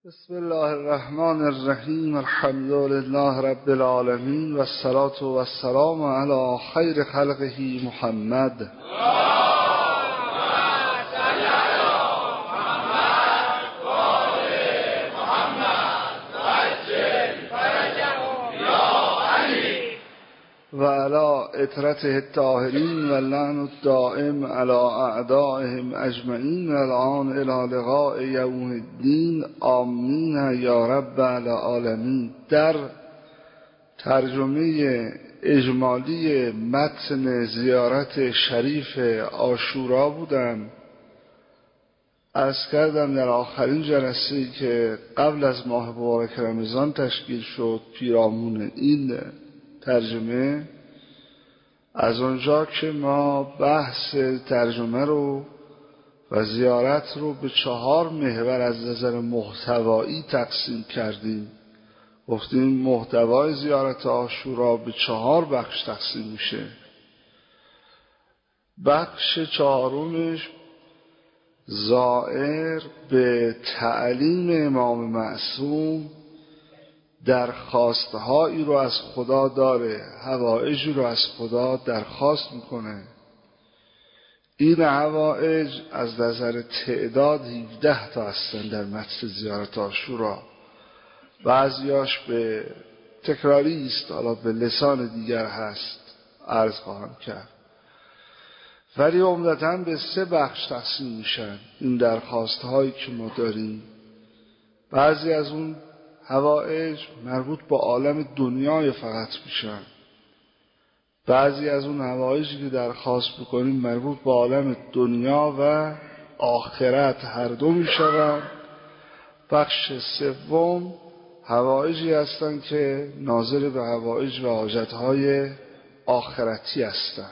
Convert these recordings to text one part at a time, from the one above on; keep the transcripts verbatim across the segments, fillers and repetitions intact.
بسم الله الرحمن الرحیم. الحمد لله رب العالمین و الصلاة و السلام علی خیر خلقه محمد. و علی اطرته الطاهرین و اللعن الدائم علی اعدائهم اجمعین الان الی لقاء یوم الدین آمین یا رب العالمین. در ترجمه اجمالی متن زیارت شریف عاشورا بودم. عرض کردم در آخرین جلسه‌ای که قبل از ماه مبارک رمضان تشکیل شد پیرامون این ترجمه، از اونجا که ما بحث ترجمه رو و زیارت رو به چهار محور از نظر محتوایی تقسیم کردیم. گفتیم محتوای زیارت عاشورا به چهار بخش تقسیم میشه. بخش چهارمش زائر به تعلیم امام معصوم درخواستهایی رو از خدا داره، حوائجی رو از خدا درخواست میکنه. این حوائج از نظر تعداد هفده تا هستن در متن زیارت عاشورا. بعضیاش به تکراری است، حالا به لسان دیگر هست، عرض خواهم کرد. ولی عمدتاً به سه بخش تقسیم میشن این درخواستهایی که ما داریم. بعضی از اون حوائج مربوط با عالم دنیای فقط میشن. بعضی از اون حوائجی که درخواست بکنیم مربوط با عالم دنیا و آخرت هر دو میشن. بخش سوم حوائجی هستن که ناظر به حوائج و حاجتهای آخرتی هستن.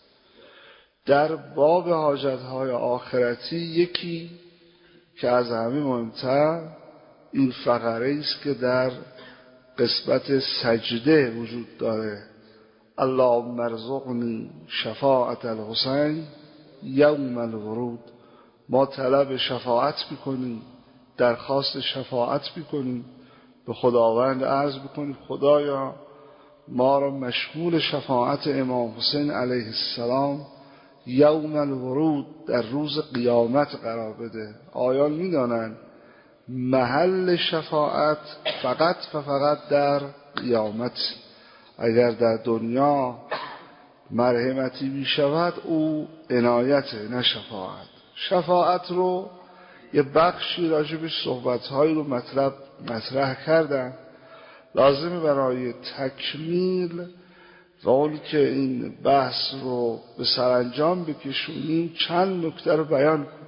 در باب حاجتهای آخرتی یکی که از همه مهمتر این فقره است که در قسمت سجده وجود داره. اللهم ارزقنی شفاعت الحسین یوم الورود. ما طلب شفاعت میکنیم، درخواست شفاعت میکنیم، به خداوند عرض میکنیم خدایا ما را مشمول شفاعت امام حسین علیه السلام یوم الورود در روز قیامت قرار بده. آیان میدانند محل شفاعت فقط و فقط در قیامت. اگر در دنیا مرحمتی می شود او عنایت، نه شفاعت. شفاعت رو یه بخشی راجبش صحبتهایی رو مطلب مطرح کردن. لازمه برای تکمیل و اون که این بحث رو به سرانجام بکشونیم چند نکته رو بیان کنیم.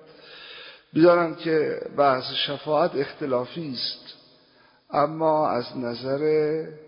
بیدارم که بحث شفاعت اختلافی است، اما از نظر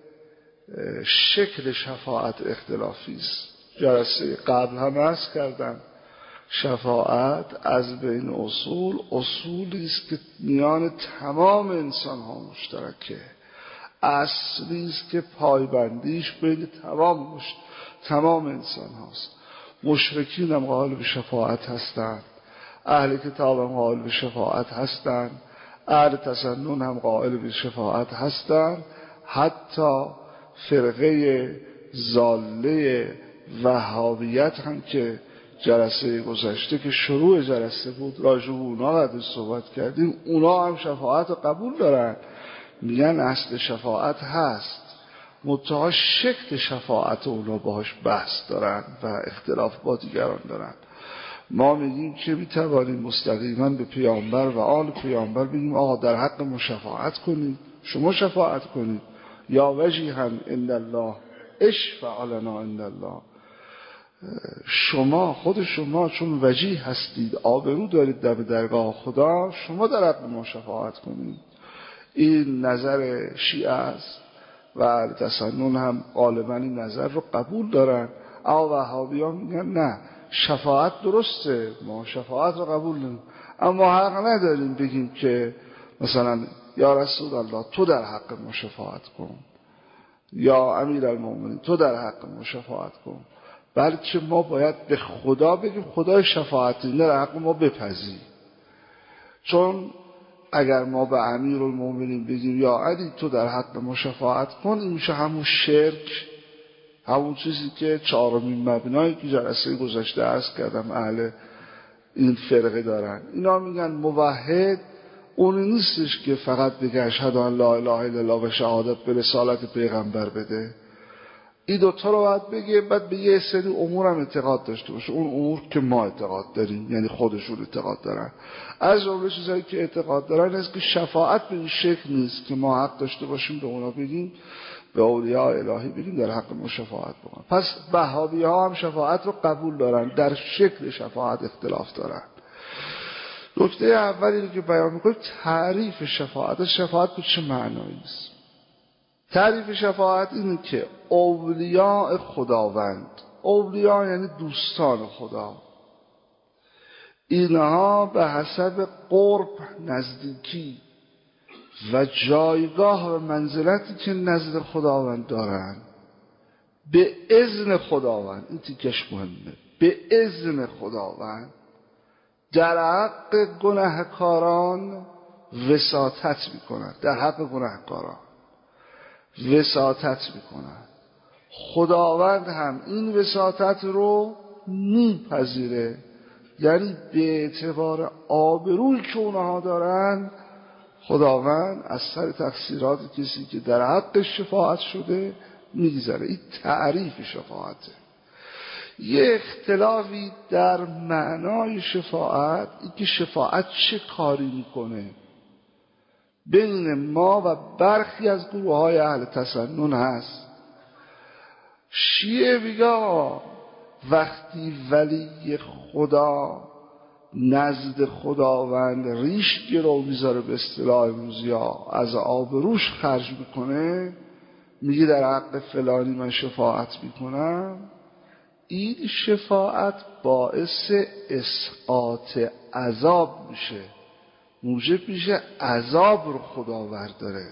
شکل شفاعت اختلافی است. جلسه قبل هم عرض کردم شفاعت از بین اصول اصولی است که میان تمام انسان ها مشترکه، اصلی است که پایبندیش بین تمام مشت... تمام انسان هاست. مشرکین هم قائل به شفاعت هستند، اهل کتاب هم قائل به شفاعت هستند، اهل تسنن هم قائل به شفاعت هستند. حتی فرقه ضاله وهابیت هم که جلسه گذشته که شروع جلسه بود راجع به اونا قدر صحبت کردیم، اونا هم شفاعت قبول دارن، میگن اصل شفاعت هست، منتها شکل شفاعت اونا باهاش بحث دارن و اختلاف با دیگران دارن. ما میگیم که میتوانیم مستقیما به پیامبر و آل پیامبر بگیم آقا در حق ما شفاعت کنید، شما شفاعت کنید. یا وجیها عند الله اشفع لنا عند الله. شما خود شما چون وجیه هستید، آبرو دارید در درگاه خدا، شما در حق ما شفاعت کنید. این نظر شیعه است و اهل تسنن هم غالبا این نظر رو قبول دارن. اما وهابیان میگن نه، شفاعت درسته، ما شفاعت رو قبول نمیم، اما حق نداریم بگیم که مثلا یا رسول الله تو در حق ما شفاعت کن، یا امیر المؤمنین تو در حق ما شفاعت کن، بلکه ما باید به خدا بگیم خدای شفاعت در حق ما بپذیر. چون اگر ما به امیرالمومنین بگیم یا علی تو در حق ما شفاعت کن، این میشه همون شرک، همون چیزی که چهارمین مبنایی که جلسه گذشته عرض کردم اهل این فرقه دارن. اینا میگن موحد اون نیستش که فقط بگه اشهد ان لا اله الا الله و شهادت به رسالت پیغمبر بده، این دوتا رو باید بگه، بعد به یه سری امور هم اعتقاد داشته باشه. اون امور که ما اعتقاد داریم، یعنی خودشون اعتقاد دارن. از جمله چیزایی که اعتقاد دارن است که شفاعت به این شکل نیست که ما حق داشته باشیم به اونا بگیم، به اولیاء الهی بگیم در حق ما شفاعت بکنن. پس وهابی ها هم شفاعت رو قبول دارن، در شکل شفاعت اختلاف دارن. نکته اولی رو که بیان میکنیم تعریف شفاعت. شفاعت به چه معنایی است؟ تعریف شفاعت اینه که اولیاء خداوند، اولیاء یعنی دوستان خدا، اینها به حسب قرب، نزدیکی و جایگاه و منزلتی که نزد خداوند دارن، به اذن خداوند، این تیکش مهمه، به اذن خداوند در حق گناهکاران وساطت میکنن، در حق گناهکاران وساطت میکنن. خداوند هم این وساطت رو میپذیره، یعنی به اعتبار آبرویی که اونها دارن خداوند از سر تقصیرات کسی که در حق شفاعت شده میگذره. این تعریف شفاعته. یه اختلافی در معنای شفاعت، این که شفاعت چه کاری میکنه، بین ما و برخی از گروه های اهل تسنن هست. شیعه میگه وقتی ولی خدا نزد خداوند ریش گرو میذاره، به اصطلاح امروزی ها از آبروش خرج میکنه، میگه در حق فلانی من شفاعت میکنم، این شفاعت باعث اسقاط عذاب میشه، موجب میشه عذاب رو خداوند داره.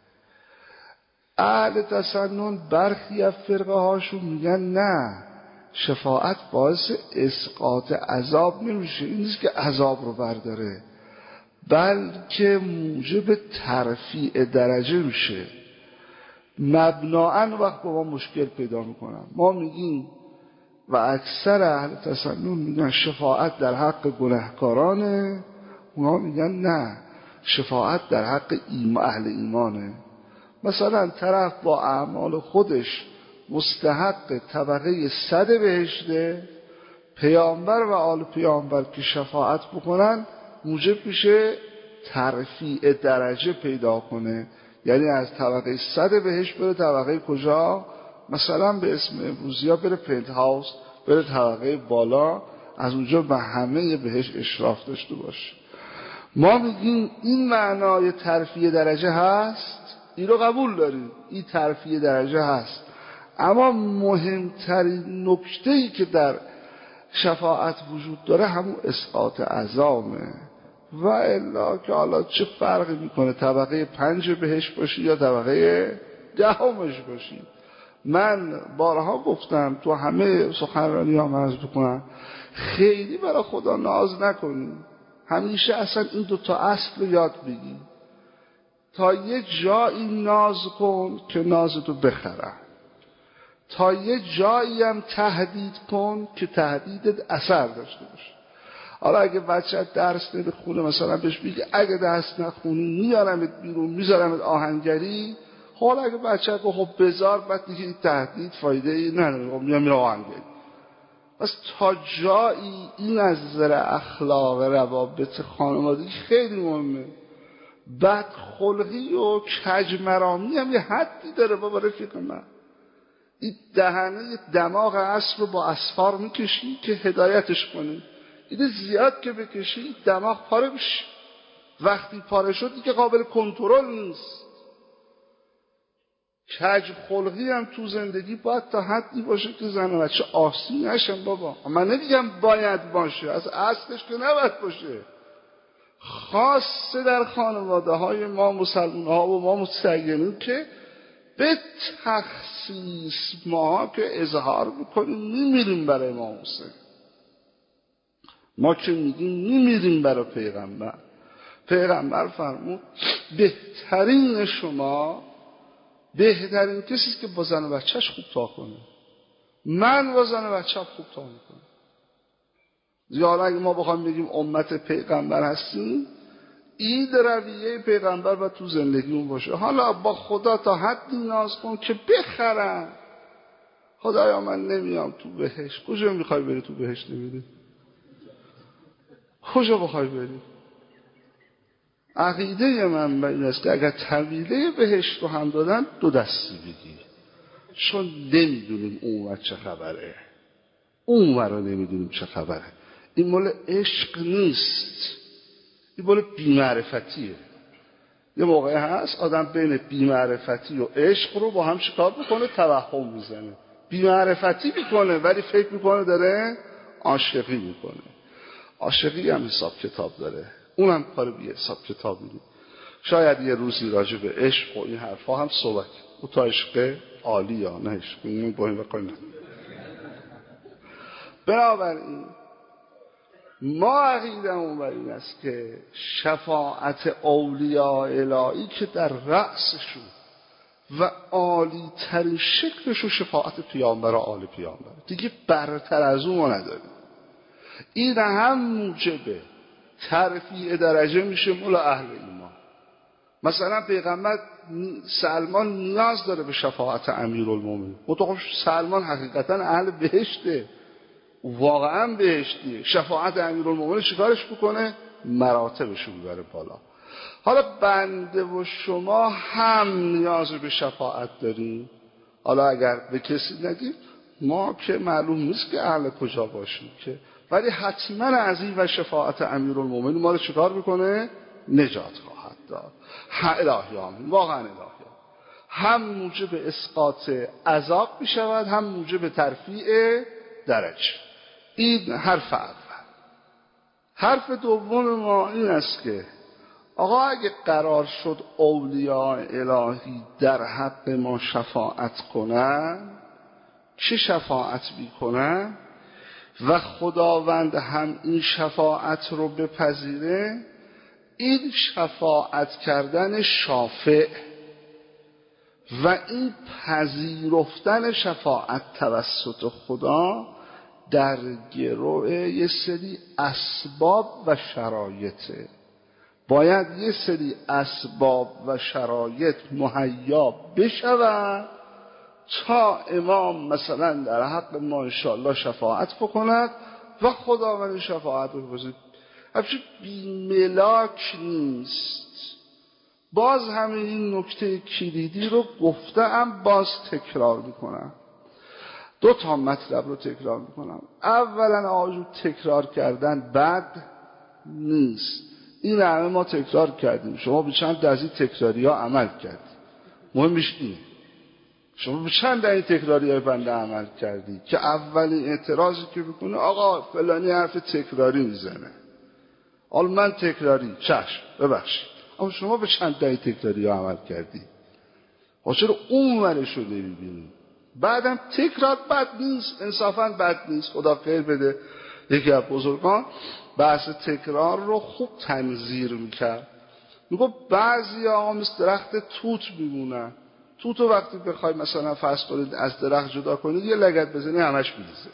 اهل تسنن برخی از فرقه هاشون میگن نه، شفاعت باعث اسقاط عذاب نمیشه، این نیست که عذاب رو برداره، بلکه موجب ترفیع درجه میشه. مبناً وقت با ما مشکل پیدا میکنن. ما میگیم و اکثر اهل تسنن میگن شفاعت در حق گناهکارانه، اونا میگن نه، شفاعت در حق ایم اهل ایمانه. مثلا طرف با اعمال خودش مستحق طبقه صد بهشته، پیامبر و آل پیامبر که شفاعت بکنن موجب میشه ترفیع درجه پیدا کنه، یعنی از طبقه صد بهشت بره طبقه کجا؟ مثلا به اسم امروزی ها بره پنت هاوس، بره طبقه بالا، از اونجا به همه بهشت اشراف داشته باشه. ما میگیم این معنای ترفیع درجه هست، این رو قبول داریم، این ترفیع درجه هست، اما مهمترین نکته‌ای که در شفاعت وجود داره همون اسقاط عذابه. و الا که حالا چه فرقی میکنه طبقه پنج بهش باشی یا طبقه دهمش باشی. من بارها گفتم تو همه سخنرانی ها عرض بکنم، خیلی برای خدا ناز نکنی، همیشه اصلا این دوتا اصل رو یاد بگی. تا یه جایی ناز کن که نازتو بخرن، تا یه جایی هم تهدید کن که تهدیدت اثر داشته باشه. حالا اگه بچه درس نمیخونه مثلا بهش بگی اگه درس نخونی میارمت بیرون، میذارمت آهنگری، حالا اگه بچه که خب بذار، بعد دیگه این تهدید فایده ای نداره، خب میام میره آهنگری. پس تا جایی این از نظر اخلاق روابط خانوادگی خیلی مهمه. بد خلقی و کجمرامی هم یه حدی داره. بابا رفیق من، این دهنه دماغ اسب رو با اسفار میکشی که هدایتش کنی، این زیاد که بکشی دماغ پاره میشه، وقتی پاره شد دیگه قابل کنترل نیست. کج خلقی هم تو زندگی باید تا حدی باشه که زن و بچه آسی نشن. بابا من نمیگم باید باشه، از اصلش که نباید باشه، خاصه در خانواده های ما مسلمان ها و ما متدینین که به تخصیص ما که اظهار میکنیم میمیریم برای امام حسین، ما که میگیم میمیریم برای پیغمبر، پیغمبر فرمود بهترین شما بهترین کسی است که با زن و بچهش خوب تا کنه. من با زن و بچه‌م خوب تا میکنم. یا اگه ما بخوایم بگیم امت پیغمبر هستیم، این رویه پیغمبر و تو زندگیمون باشه. حالا با خدا تا حدی ناز کن که بخرم. خدایا من نمیام تو بهشت. کجا میخوای بری تو بهشت نمیده؟ کجا بخوای بری؟ عقیده من این است که اگر طویله بهشت رو هم دادن دو دستی بگی، چون نمیدونیم اون چه خبره، اون رو نمیدونیم چه خبره. این مال عشق نیست، این مال بی‌معرفتیه. یه موقعی هست آدم بین بی‌معرفتی و عشق رو با هم شکار میکنه، توهم میزنه. بی‌معرفتی میکنه ولی فکر میکنه داره عاشقی میکنه. عاشقی هم حساب کتاب داره، اونم کار بی حساب کتابی نیست. شاید یه روزی راجع به عشق و این حرفا هم صحبت، او تا عشق عالی یا نه عشق این با این وقت نه. بنابراین ما عقیدمون بر این است که شفاعت اولیاء الهی که در رأسشون و عالی ترین شکلشون شفاعت پیامبر و آل پیامبر، دیگه برتر از اون ما نداریم. این هم موجب ترفیع درجه میشه مولا اهل ایمان. مثلا پیغمبر سلمان نیاز داره به شفاعت امیرالمومنین. مطلق سلمان حقیقتا اهل بهشته، واقعا بهشتیه. شفاعت امیرالمومنین چیکارش بکنه؟ مراتبش رو ببره بالا. حالا بنده و شما هم نیاز به شفاعت داریم. حالا اگر به کسی نگیم ما که معلوم نیست که اهل کجا باشیم که، ولی حتما از این و شفاعت امیرالمومنین ما رو چیکار بکنه؟ نجات خواهد داد. الهیان واقعا الهیان هم موجب اسقاط عذاب می شود، هم موجب ترفیع درجه. این حرف اول. حرف دوم ما این است که آقا اگه قرار شد اولیاء الهی در حق ما شفاعت کنن، چه شفاعت میکنن و خداوند هم این شفاعت رو بپذیره، این شفاعت کردن شافع و این پذیرفتن شفاعت توسط خدا در گروه یه سری اسباب و شرایطه. باید یه سری اسباب و شرایط مهیا بشود تا امام مثلا در حق ما انشاءالله شفاعت بکند و خداوند شفاعت رو بپذیره. همچنین بیملاک نیست. باز همه این نکته کلیدی رو گفتم، باز تکرار میکنم. دو تا مطلب رو تکرار میکنم. اولا آجو تکرار کردن بد نیست. این همه ما تکرار کردیم. شما به چند از این تکراری ها عمل کردی؟ مهمش اینه. شما به چند از این تکراری های بنده عمل کردی که اولین اعتراضی که بکنه آقا فلانی حرف تکراری میزنه. حالا من تکراری چشم ببخشید، اما شما به چند از این تکراری ها عمل کردی؟ چرا اون ورش رو نمیبینی؟ بعدم تکرار بد نیست، انصافاً بد نیست. خدا خیر بده یکی از بزرگان بحث تکرار رو خوب تنظیر میکرد. میگو بعضی ها مثل درخت توت میمونن. توت رو وقتی بخوای مثلا فرض کنید از درخت جدا کنید یه لگد بزنی همش میریزه.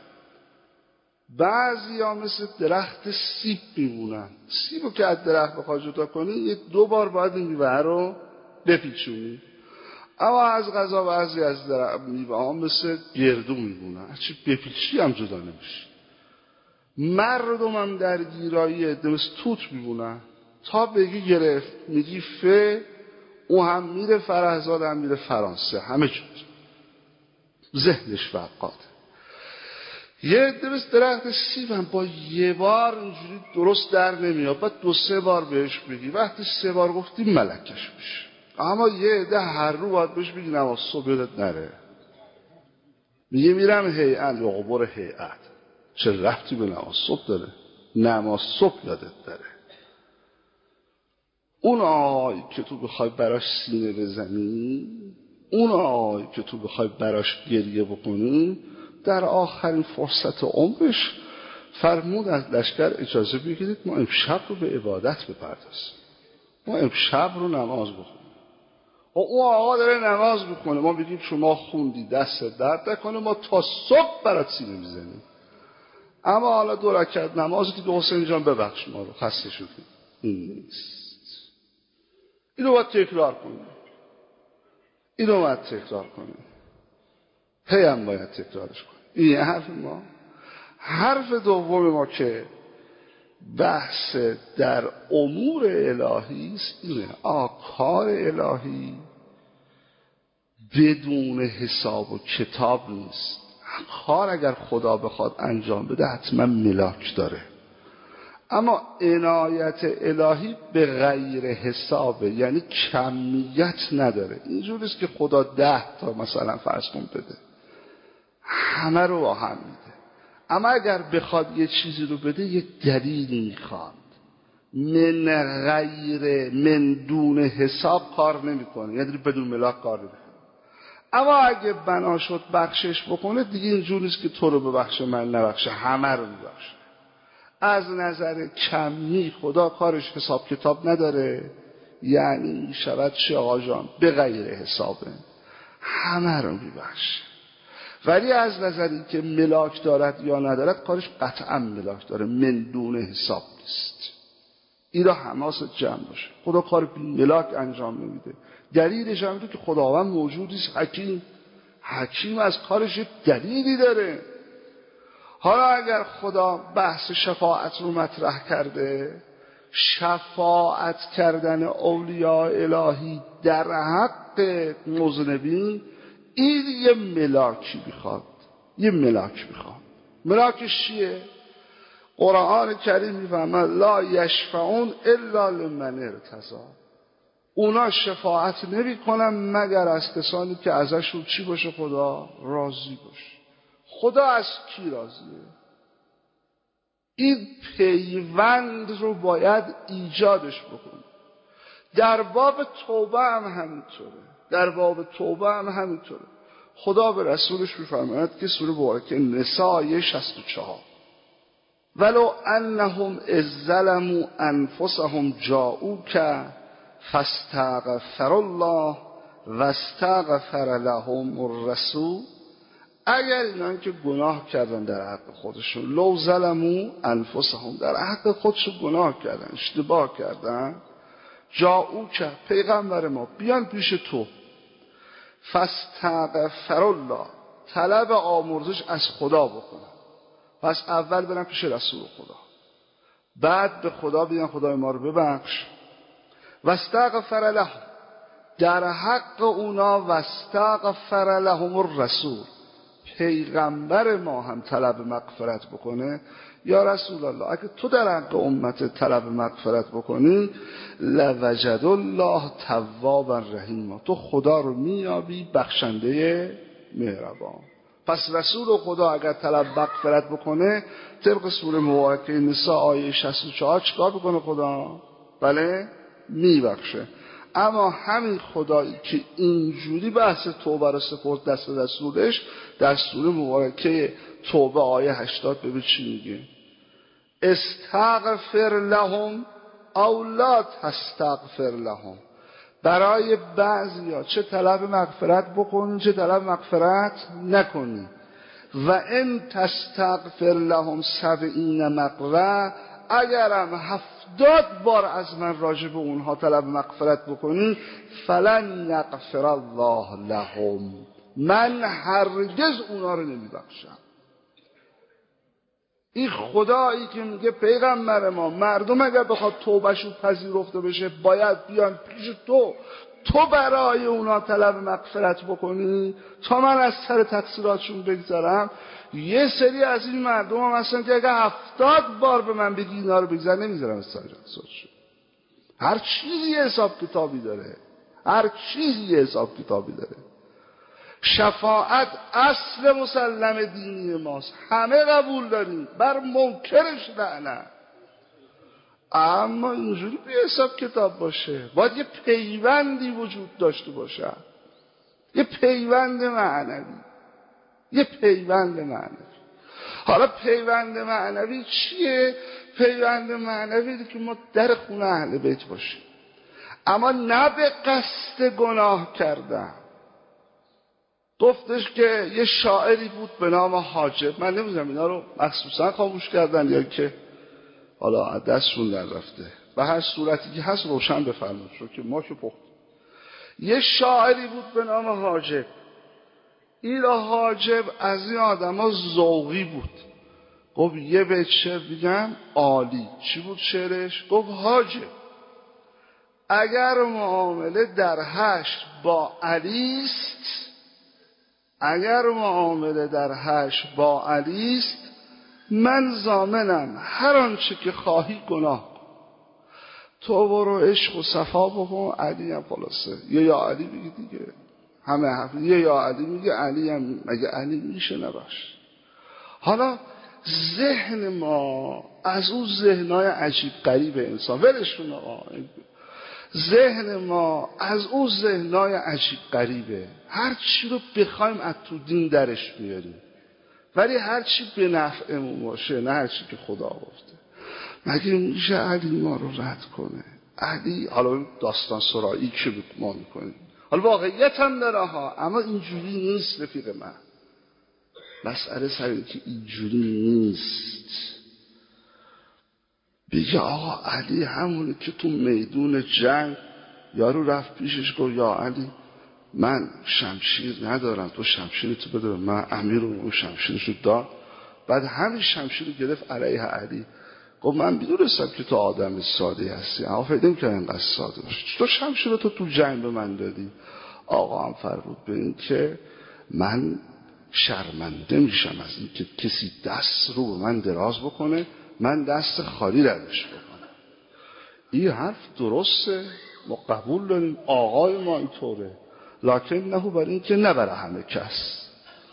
بعضی ها مثل درخت سیب میمونن. سیب رو که از درخت بخوای جدا کنی یه دو بار باید این میوه رو بپیچونی. اما از قضا بعضی از میوه ها مثل گردو میمونن، هرچی بپیچی هم جدا نمیشه. مردم هم در گیرایی مثل توت میمونن تا بگی گرفت میگی فه، او هم میره فرهزاد هم میره فرانسه، همه جور ذهنش فقاده. یه درست درخت سیب هم با یه بار اینجوری درست در نمیاد، بعد دو سه بار بهش بگی، وقتی سه بار گفتی ملکش میشه. اما یه عده هر رو باید بهش بگی نماز صبح یادت نره. میگه میرم هیئت یا قبور هیئت، چه ربطی به نماز صبح داره؟ نماز صبح یادت داره. اون آقایی که تو بخوای براش سینه بزنی، اون آقایی که تو بخوای براش گریه بکنی، در آخرین فرصت عمرش فرمود از لشکر اجازه بگیرید ما امشب رو به عبادت بپردازیم. ما امشب رو نماز بخونیم. اون آقا داره نماز میخونه، ما بگیم شما خوندی دست درد نکنه، ما تا صبح برات سینه میزنیم. اما حالا دو رکعت نمازی که حسین جان ببخش ما رو خسته شدیم، این نیست. اینو باید تکرار کنیم، اینو باید تکرار کنیم، هی هم باید تکرارش کنیم. این حرف ما. حرف دوم ما که بحث در امور الهی است اینه، آقا کار الهی بدون حساب و کتاب نیست. کار اگر خدا بخواد انجام بده حتما ملاک داره، اما عنایت الهی به غیر حسابه، یعنی کمیت نداره. اینجوریست که خدا ده تا مثلا فرض کن بده، همه رو با هم میده، اما اگر بخواد یه چیزی رو بده یه دلیلی میخواد. من غیر من دون حساب کار نمیکنه، یعنی بدون ملاک کار نمیکنه. اما اگه بنا شد بخشش بکنه دیگه اینجور نیست که تو رو ببخشه من نبخشه، همه رو میبخشه. از نظر کمی خدا کارش حساب کتاب نداره، یعنی میشود چه آقا جان به غیر حسابه، همه رو میبخشه. ولی از نظری که ملاک دارد یا ندارد کارش قطعا ملاک داره، من دون حساب نیست. این را حماست جمع باشه. خدا کار بی ملاک انجام نمیده. دلیلش هم که خداوند موجودیست، حکیم. حکیم از کارش دلیلی داره. حالا اگر خدا بحث شفاعت رو مطرح کرده، شفاعت کردن اولیاء الهی در حق مذنبین، این یه ملاکی میخواد، یه ملاک میخواد. ملاکش چیه؟ قرآن کریم میفهمه لا یشفعون الا لمن ارتضی. اونا شفاعت نمی کنن مگر از کسانی که ازشون چی باشه؟ خدا راضی باشه. خدا از کی راضیه؟ این پیوند رو باید ایجادش بکنه. در باب توبه هم همینطوره، در باب توبه هم همینطوره. خدا به رسولش میفرماید که سوره مبارکه نساء شصت و چهار، ولو انهم اذ ظلموا انفسهم جاءوک فاستغفر الله واستغفر لهم الرسول. اگر اینا که گناه کردن در حق خودشون، لو ظلموا انفسهم، در حق خودشون گناه کردن، اشتباه کردن، جاءوک، پیغمبر ما بیان پیش تو، فاستغفر الله، طلب آمرزش از خدا بکنن. پس اول برن پیش رسول خدا، بعد به خدا بیان خدای ما رو ببخش، واستغفر لهم، در حق اونا واستغفر لهم الرسول، پیغمبر ما هم طلب مغفرت بکنه. یا رسول الله اگه تو در حق امت طلب مغفرت بکنی، لوجد الله توابا رحیما، تو خدا رو میابی بخشنده مهربان. پس رسول خدا اگر طلب مغفرت بکنه، طبق سوره مبارکه نساء آیه شصت و چهار چیکار بکنه خدا؟ بله میبخشه. اما همین خدایی که اینجوری بحث توبه رو سپرد دست رسولش، در سوره مبارکه توبه آیه هشتاد ببین چی میگه؟ استغفر لهم او لا تستغفر لهم. برای بعضیا چه طلب مغفرت بکنی چه طلب مغفرت نکنی. و ان تستغفر لهم سبعین مرة، اگرم هفتاد بار از من راجع به اونها طلب مغفرت بکنی، فلن یغفر الله لهم، من هرگز اونها رو نمیبخشم. این خدایی که میگه پیغمبر ما، مردم اگر بخواد توبهشون پذیرفته بشه باید بیان پیش تو، تو برای اونا طلب مغفرت بکنی تا من از سر تقصیراتشون بگذارم. یه سری از این مردم هم هستن که اگر هفتاد بار به من بگی اینا رو بگذار، نمیذارم از سر تقصیراتشون. هر چیزی حساب کتابی داره، هر چیزی حساب کتابی داره. شفاعت اصل مسلم دینی ماست، همه قبول داریم، بر منکرش لعنت. اما اینجوری به حساب کتاب باشه، باید یه پیوندی وجود داشته باشه، یه پیوند معنوی، یه پیوند معنوی. حالا پیوند معنوی چیه؟ پیوند معنوی که ما در خونه اهل بیت باشیم. اما نه به قصد گناه کردن. گفتش که یه شاعری بود به نام حاجب، من نمیدونم اینا رو مخصوصا خاموش کردن یا که حالا از دستشون در رفته، به هر صورتی که هست روشن بفرمایید، چون که ما که پخت. یه شاعری بود به نام حاجب. این حاجب از این آدم ها ذوقی بود. گفت یه بیت شعر بگم عالی. چی بود شعرش؟ گفت حاجب اگر معامله در حشر با علیست، اگر معامله در حشر با علیست، من ضامنم هر آنچه که خواهی گناه کن. تو برو عشق و صفا بکن، علی هم خلاصه یه یا علی بگی دیگه، همه حرف یه یا علی میگه، علی هم مگه علی میشه نباش. حالا ذهن ما از اون ذهنای عجیب غریب انسان، ولشون آقا، ذهن ما از اون ذهنای عجیب غریبه. هر چی رو بخوایم از تو دین درش بیاریم، ولی هر چی به نفعمون باشه، نه هر چی که خدا گفته. مگه میشه علی ما رو رد کنه؟ علی، حالا داستان سرایی که ما میکنیم، حالا واقعیت هم داره ها، اما اینجوری نیست رفیق من. مسئله سر این که اینجوری نیست. بگه آقا علی همونه که تو میدون جنگ یارو رفت پیشش گفت یا علی من شمشیر ندارم، تو شمشیر تو بده من. امیر اون شمشیرشو داد، بعد همین شمشیر رو گرفت علیه علی. گفت من میدونستم که تو آدم ساده هستی، اما فکر نمی‌کردم اینقدر ساده باشی. تو شمشیر تو تو جنگ به من دادی. آقا هم فرمود به این که من شرمنده میشم از این که کسی دست رو به من دراز بکنه، من دست خالی ردش بکنم. این حرف درسته، ما قبول داریم، آقای ما اینطوره، لکن نهو برای این که نه برای همه کس،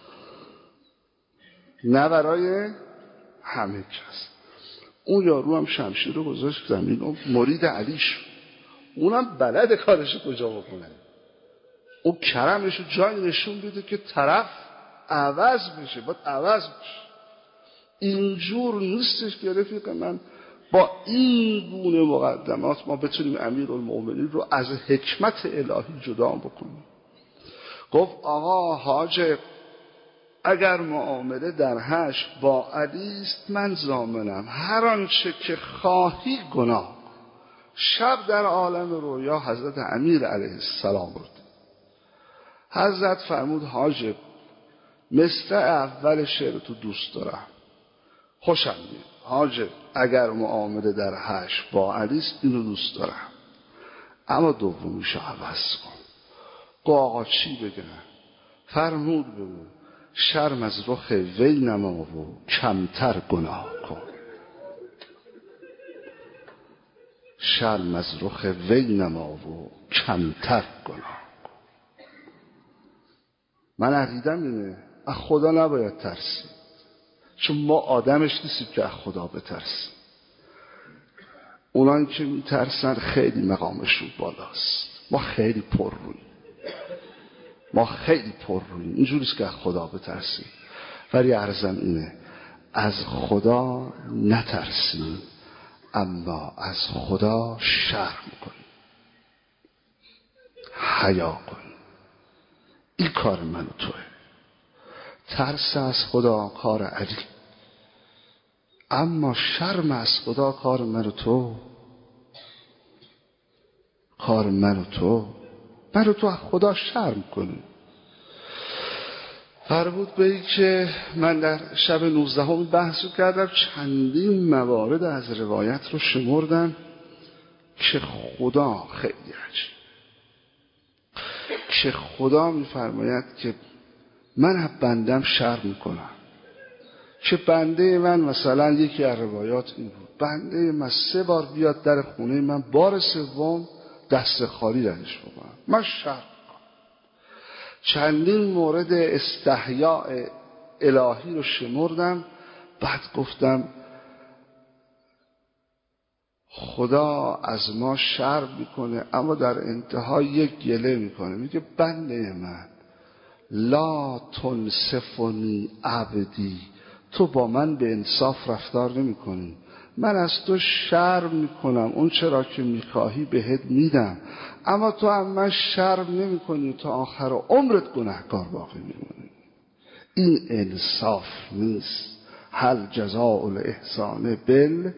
نه برای همه کس. اون یارو هم شمشیر رو گذاشت زمین و مرید علیش، اونم بلد کارش کجا بکنه. اون کرمش رو جای نشون بده که طرف عوض بشه، باید عوض بشه. اینجور نیستش که رفیق من با این گونه مقدمات ما بتونیم امیرالمومنین رو از حکمت الهی جدا بکنیم. گفت آقا حاجب اگر معامله در حشر با علی است، من ضامنم هر آنچه که خواهی گناه. شب در عالم رویا حضرت امیر علیه السلام بود. حضرت فرمود حاجب مصرع اول شعر تو دوست دارم، خوشم میاد. حاجب اگر معامله در حشر با علی است، اینو دوست دارم، اما دومیشو عوض کن. گو آقا چی بگم؟ فرمود بگو شرم از رخ وی نما و کمتر گناه کن. شرم از رخ وی نما و کمتر گناه کن. من عقیدم اینه از خدا نباید ترسید، چون ما آدمش نیستیم که از خدا بترسیم. اونایی که میترسن خیلی مقامشون بالاست، ما خیلی پر رویم، ما خیلی پر رویم، اینجوریست که از خدا بترسیم. ولی عرضم اینه از خدا نترسیم، اما از خدا شرم کنیم، حیا کنیم. این کار من و توه. ترس از خدا کار علی، اما شرم از خدا کار من و تو، کار من و تو. من و تو از خدا شرم کنیم. فرمود به این که من در شب نوزدهم بحث رو کردم، چندین موارد از روایت رو شمردم که خدا خیلی عجیب، که خدا میفرماید که من از بندم شرم میکنم. که بنده من مثلا یکی از روایات این بود، بنده من سه بار بیاد در خونه من، بار سوم دست خالی ردش بکنم، من شرم میکنم. چندین مورد استحیاء الهی رو شمردم. بعد گفتم خدا از ما شرم میکنه، اما در انتها یک گله میکنه، میگه بنده من لا تنصفنی عبدی، تو با من به انصاف رفتار نمی کنی. من از تو شرم میکنم، اون چرا که میخواهی بهت میدم، اما تو هم من شرم نمیکنی، تا آخر عمرت گناهکار باقی میمونی. این انصاف نیست. هل جزاء الاحسان بالاحسان،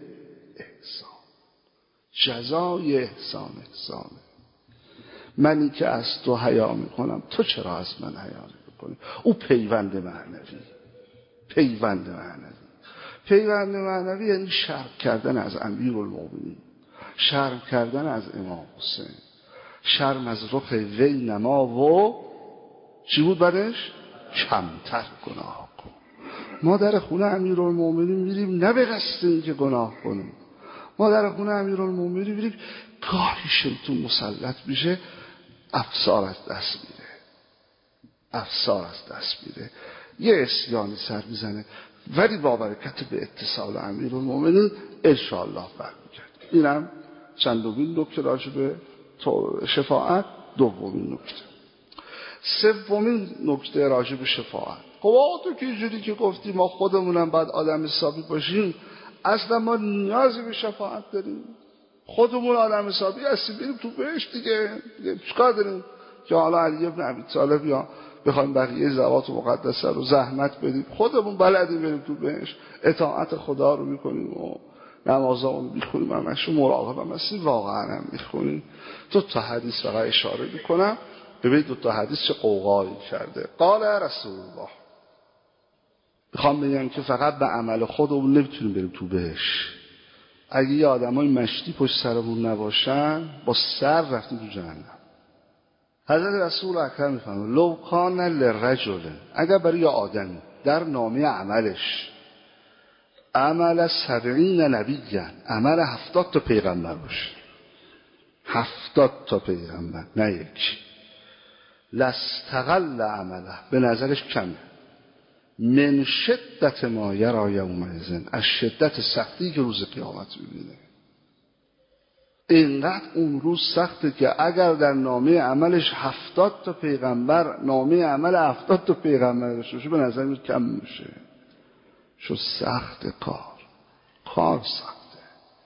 جزای احسان احسانه. منی که از تو حیا میکنم، تو چرا از من حیا نمیکنی؟ او پیوند معنوی، پیوند معنوی پیوند معنوی یعنی شرم کردن از امیرالمومنین، شرم کردن از امام حسین، شرم از رخ وی نما و چی بود بعدش؟ کمتر گناه کن. ما در خونه امیرالمومنین میریم نه به قصد اینکه گناه کنیم، ما در خونه امیرالمومنین میریم گاهی شیطان مسلط میشه، افسار از دست میره، افسار از دست میره، یه عصیانی سر میزنه، ولی با برکت به اتصال امیرالمومنین انشاءالله برمیگرد. اینم چندمین نکته راجع به شفاعت. دومین نکته. سومین نکته راجع به شفاعت. خب تو که اینجوری که گفتی ما خودمونم باید آدم حسابی باشیم، اصلا ما نیازی به شفاعت داریم؟ خودمون آدم حسابی هستیم، بریم تو بهشت دیگه، چیکار داریم که حالا علی ابن ابی طالب یا بخوایم بقیه زوات مقدسه رو زحمت بدیم؟ خودمون بلدیم بریم تو بهشت، اطاعت خدا رو میکنیم و نمازامون میخونیم، همش مراقب هم هستیم، واقعا هم میخونیم. دو تا حدیث فقط اشاره میکنم، ببینید دو تا حدیث چه قوقایی کرده. قال رسول الله، میخوام بگم که فقط به عمل خودمون نمیتونیم بریم تو بهشت. اگه یه آدمای مشتی پشت سرمون نباشن، با سر رفتیم تو جهنم. حضرت رسول اکرم میفرمایند لو کان للرجل، اگر برای یه آدمی در نامه عملش عمل سبعین نبیًا، عمل هفتاد تا پیغمبر باشه، هفتاد تا پیغمبر نه یکی، لاستقل عمله، به نظرش کمه، من شدت ما یرا یومئذ، از شدت سختی که روز قیامت میبینه. اینقدر اون روز سخته که اگر در نامه عملش هفتاد تا پیغمبر، نامه عمل هفتاد تا پیغمبر داشته باشه، به نظر میاد کم میشه. شو سخت کار، کار سخته.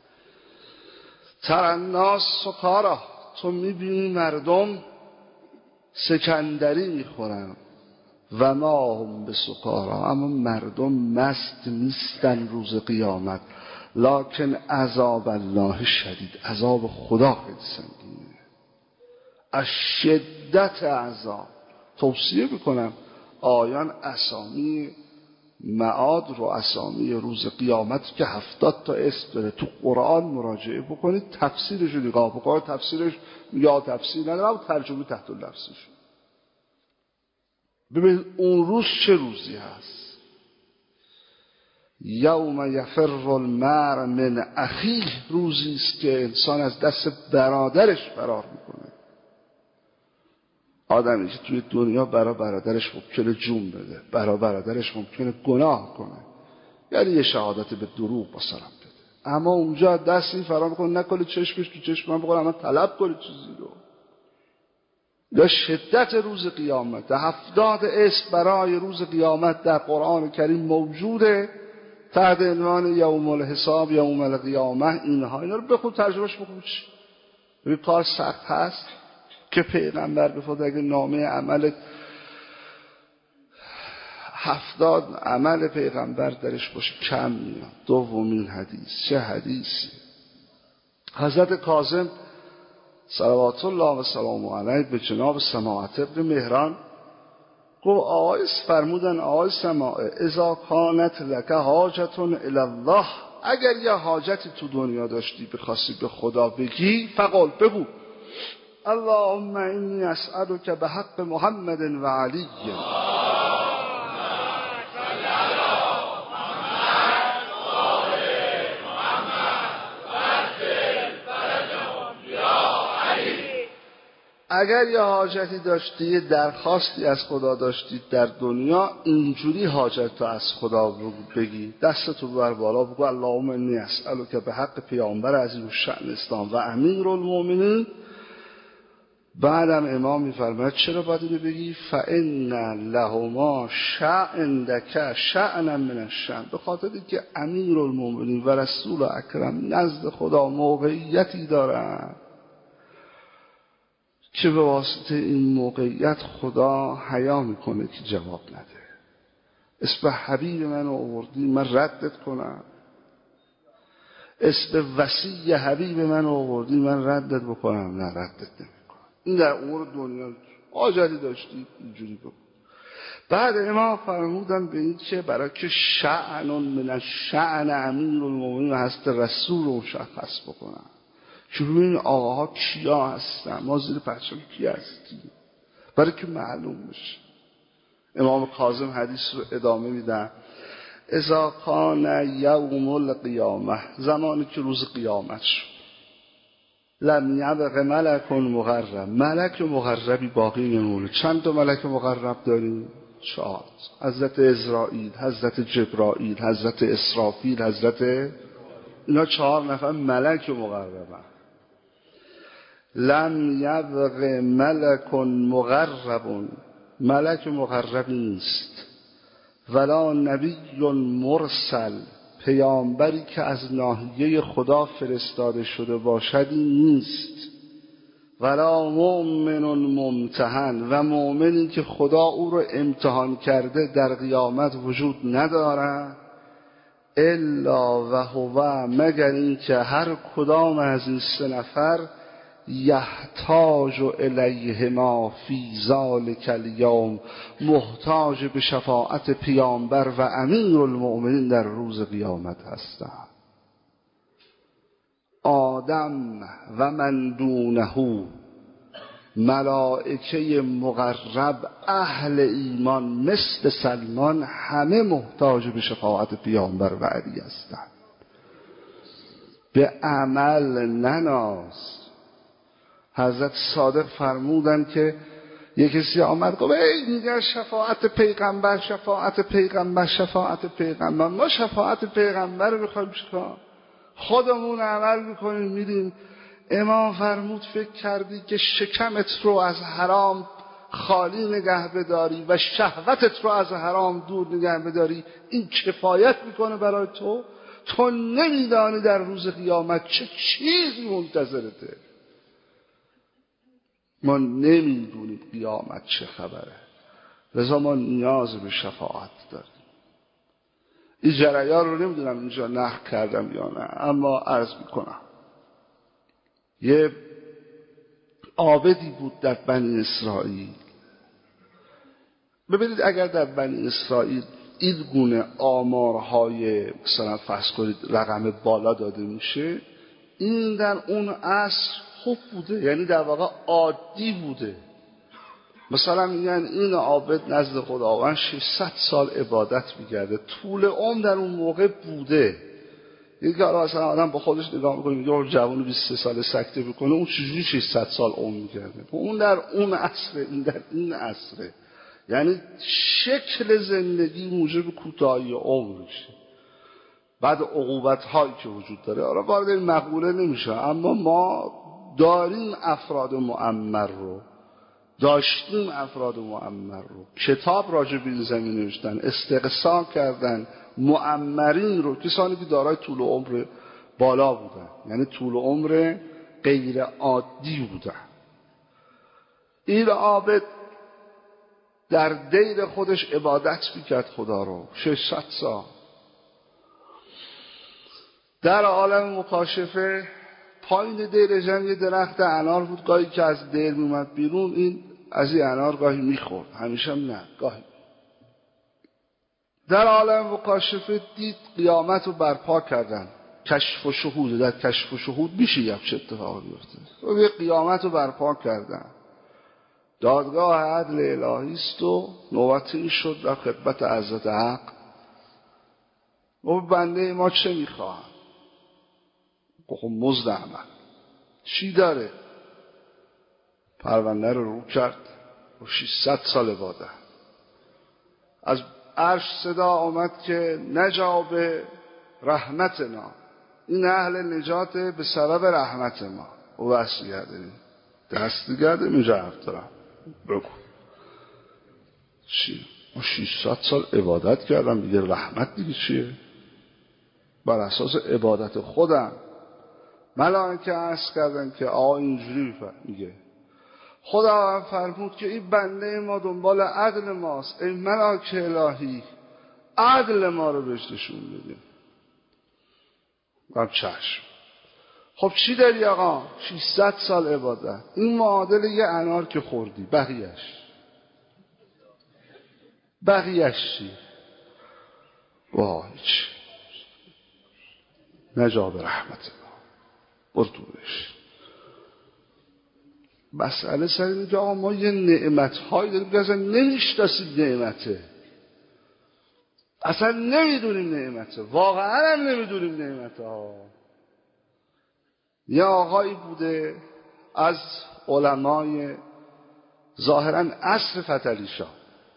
ترناس سکارا، تو میبینی مردم سکندری میخورن، و ما هم به سکارا، اما مردم مست نیستن روز قیامت، لکن عذاب الله شدید، عذاب خدا خیلی سنگینه. از شدت عذاب توصیه میکنم آیان اسامی معاد رو، اسامی روز قیامت که هفتاد تا اسم داره، تو قرآن مراجعه بکنید، تفسیرش رو نگاه بکنید، تفسیرش یا تفسیر نداره، ترجمه تحت اللفظش. ببین اون روز چه روزی هست. یوم یفر المرء من اخیه، روزی است که انسان از دست برادرش فرار میکنه. آدمی که توی دنیا برای برادرش ممکنه جون بده، برای برادرش ممکنه گناه کنه، یعنی یه شهادت به دروغ بسرم بده، اما اونجا دستی فرار میکنه، نکنه چشمش تو چشم من بکنه، اما طلب کنه چیزی رو. یا شدت روز قیامت، هفتاد اسم برای روز قیامت در قرآن کریم موجوده تحت عنوان یوم الحساب، یوم القیامه. اینها اینا رو بخون، ترجمهش بخون. ببین کار سخت هست که پیغمبر بفرد اگه نامه عمل هفتاد عمل پیغمبر درش باشه کم میاد. دومین حدیث، چه حدیثی؟ حضرت کاظم صلوات الله و سلام علیه به جناب سماعت ابن مهران گفت آقای فرمودن آقای سماعه اذا کانت لک حاجت الی الله، اگر یه حاجتی تو دنیا داشتی بخواستی به خدا بگی، فقال بگو اللهم انی اسألک بحق محمد و علی. اگر یه حاجتی داشتی، یه درخواستی از خدا داشتی در دنیا، اینجوری حاجت تو از خدا بگی، دستتو بر بالا بگو اللهم انی اسألک به حق پیامبر عظیم الشأن اسلام و امیرالمومنین بعدم امام میفرماید چرا باید اینو بگی؟ فإن لهما شأنک شأنا من الشأن، به خاطر اینکه امیرالمومنین و رسول اکرم نزد خدا موقعیتی دارن که به واسطه این موقعیت خدا حیا میکنه که جواب نده. اسم حبیب من آوردی من ردت کنم؟ اسم وصی حبیب من آوردی من ردت بکنم؟ نه، ردت نمیکنم. این در امور دنیا آجری داشتی اینجوری بکن. بعد امام فرمودن به این که برای که شأن من الشأن امیرالمومنین هست رسول رو مشخص بکنن که روی این آقاها کیا هستن، ما زیر پرچم کی هستیم، برای که معلوم بشه. امام کاظم حدیث رو ادامه میدن: اذا کان یوم القیامه، زمانی که روز قیامت شد، لم یبق ملک مقرب، ملک مقربی باقی نمونه. چند تا ملک مقرب داریم؟ چهار. حضرت عزرائیل، حضرت جبرائیل، حضرت اسرافیل، حضرت، اینا چهار نفر ملک مقربن. لم یبق ملک مقرب، ملک مقرب نیست. ولا نبی مرسل، پیامبری که از ناحیه خدا فرستاده شده باشد نیست. ولا مؤمن ممتحن، و مؤمنی که خدا او رو امتحان کرده در قیامت وجود ندارد. الا و هو، مگر این که هر کدام از این سه نفر یحتاج الیهما فی ذلک الیوم، محتاج به شفاعت پیامبر و امیرالمؤمنین در روز قیامت هستند. آدم و من دونه، ملائکه مقرب، اهل ایمان مثل سلمان، همه محتاج به شفاعت پیامبر و علی هستند. به عمل نناز. حضرت صادق فرمودن که یک کسی آمد گفت ای میگه شفاعت پیغمبر، شفاعت پیغمبر، شفاعت پیغمبر. ما شفاعت پیغمبر رو میخوایم چیکار؟ خودمون عمل میکنیم میریم. امام فرمود فکر کردی که شکمت رو از حرام خالی نگه بداری و شهوتت رو از حرام دور نگه بداری، این کفایت میکنه برای تو؟ تو نمیدانی در روز قیامت چه چیزی منتظرته. ما نمیدونیم قیامت چه خبره، لذا ما نیاز به شفاعت داریم. این جریان رو نمیدونم اینجا نقل کردم یا نه، اما عرض میکنم. یه عابدی بود در بنی اسرائیل. ببینید اگر در بنی اسرائیل این گونه آمارهای مثلا فرض کنید رقم بالا داده میشه، این در اون عصر خوب بوده، یعنی در واقع عادی بوده. مثلا میگن این عابد نزد خداوند ششصد سال عبادت میکرده، طول عمر در اون موقع بوده. یکی حالا مثلا آدم با خودش نگاه میکنه میگه جوان بیست و سه ساله سکته بکنه، اون چجوری ششصد سال عمر میکرده؟ اون در اون عصره، این در این عصره. یعنی شکل زندگی موجب کوتاهی عمر میشه. بعد عقوبت هایی که وجود داره، حالا وارد این مقوله نمیشه، اما ما داریم افراد معمر رو، داشتیم افراد معمر رو، کتاب راجع به این زمین نوشتن، استقصا کردن معمرین رو، کسانی که دارای طول عمر بالا بودن، یعنی طول عمر غیر عادی بودن. این عابد در دیر خودش عبادت میکرد خدا رو ششصد سال. در عالم مکاشفه پایین دیر جمع یه درخت انار بود، گاهی که از دیر میومد بیرون این از این انار گاهی میخورد، همیشه هم نه، گاهی. در عالم مکاشفه دید قیامت رو برپا کردن، کشف و شهود. در کشف و شهود میشه یک چه اتفاقی بیفته. و قیامت رو برپا کردن، دادگاه عدل الهی است و نوبت این شد در خدمت حضرت حق. و بنده ما چه میخواهند؟ خب مزد عمل چی داره؟ پرونده رو رو کرد و ششصد سال عبادت. از عرش صدا آمد که نجا به رحمتنا، این اهل نجات به سبب رحمت ما. و بحث گردیم دست گرده اینجا حرف دارم بگو چی؟ ما ششصد سال عبادت کردم دیگه رحمت دیگه چیه؟ بر اساس عبادت خودم ملائکه عرض کردن که آقا اینجوری میگه خدا فرمود که این بنده ما دنبال عدل ماست، ای ملائکه الهی عدل ما رو بهش نشون بده. گفتم چشم. خب چی داری آقا؟ ششصد سال عبادت. این معادل یه انار که خوردی، بقیهش بقیهش چی؟ وای چی نجاب رحمت الله بردوش. مسئله سر اینه که آقا ما یه نعمت هایی داریم که اصلا نمیشناسیم نعمته، اصلا نمیدونیم نعمته، واقعا هم نمیدونیم نعمته ها. یه آقایی بوده از علمای ظاهرا عصر فتحعلی شاه،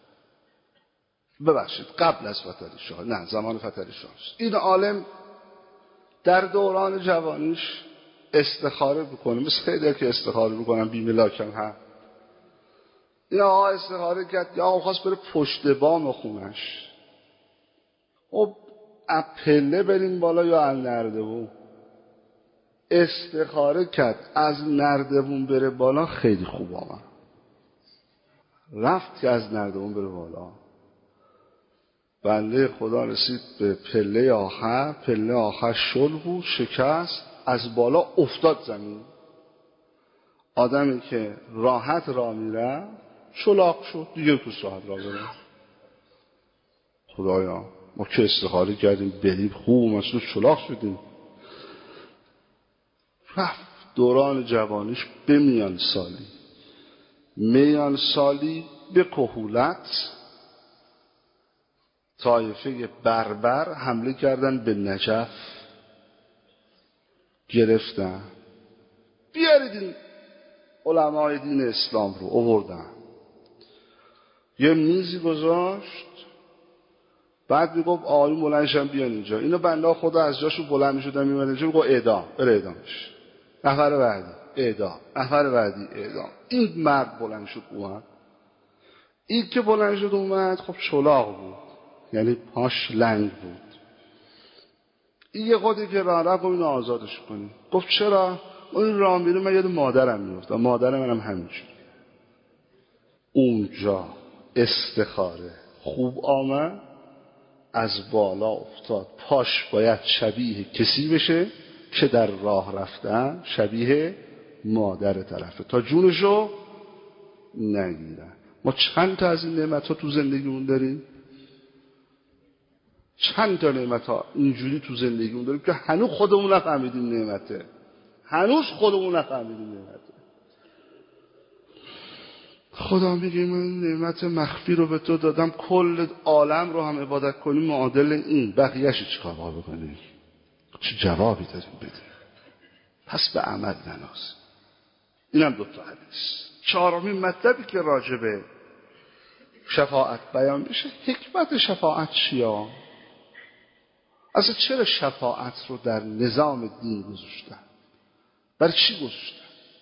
ببخشید قبل از فتحعلی شاه، نه زمان فتحعلی شاه. این عالم در دوران جوانیش استخاره بکنه، مثل خیلی که استخاره بکنن بی ملاکم هم. این آقا استخاره کرد یا آقا خواست بره پشت بام خونش. خب اپله بریم بالا یا از نردبون؟ استخاره کرد از نردبون بره بالا، خیلی خوب آمد. رفت که از نردبون بره بالا، بنده خدا رسید به پله آخر، پله آخر شل بود، شکست، از بالا افتاد زمین. آدمی که راحت را میره شلاق شد، دیگه تو راحت را بره. خدایا ما که استخاره کردیم بریم خوب مسئول شلاق شدیم. رفت دوران جوانیش به میان سالی، میان سالی به کهولت طایفه بربر حمله کردن به نجف، گرفتن، بیارید این علمای دین اسلام رو آوردن، یه میزی گذاشت، بعد میگفت آقایون بلندشن بیان اینجا. اینو بنده خدا از جاشون بلند میشدن میمدن اینجا، میگفت اعدام، بره اعدامش، نفر بعدی اعدام، نفر بعدی اعدام. این مرد بلند شد اومد. این که بلند شد اومد خب چلاق بود، یعنی پاش لنگ بود. این یه خودی که راه رفت اینو آزادش کنی. گفت چرا؟ اون راه میره من یاد مادرم میفتم، مادر منم همینجور. اونجا استخاره خوب آمد، از بالا افتاد، پاش باید شبیه کسی بشه که در راه رفتن شبیه مادر طرفه تا جونشو نگیرن. ما چند تا از این نعمت ها تو زندگیمون داریم؟ چند تا نعمت ها اینجوری تو زندگیمون داریم که هنوز خودمون نفهمیدیم نعمته، هنوز خودمون نفهمیدیم نعمته. خدا میگه من نعمت مخفی رو به تو دادم، کل عالم رو هم عبادت کنی معادل این، بقیه‌اش چیکار باید بکنی؟ چه جوابی داریم بدیم؟ پس به عمل نناز. اینم دو تا حدیث. چهارمین مطلبی که راجبه شفاعت بیان میشه، حکمت شفاعت چیه؟ اصلا چرا شفاعت رو در نظام دین گذاشتن؟ برای چی گذاشتن؟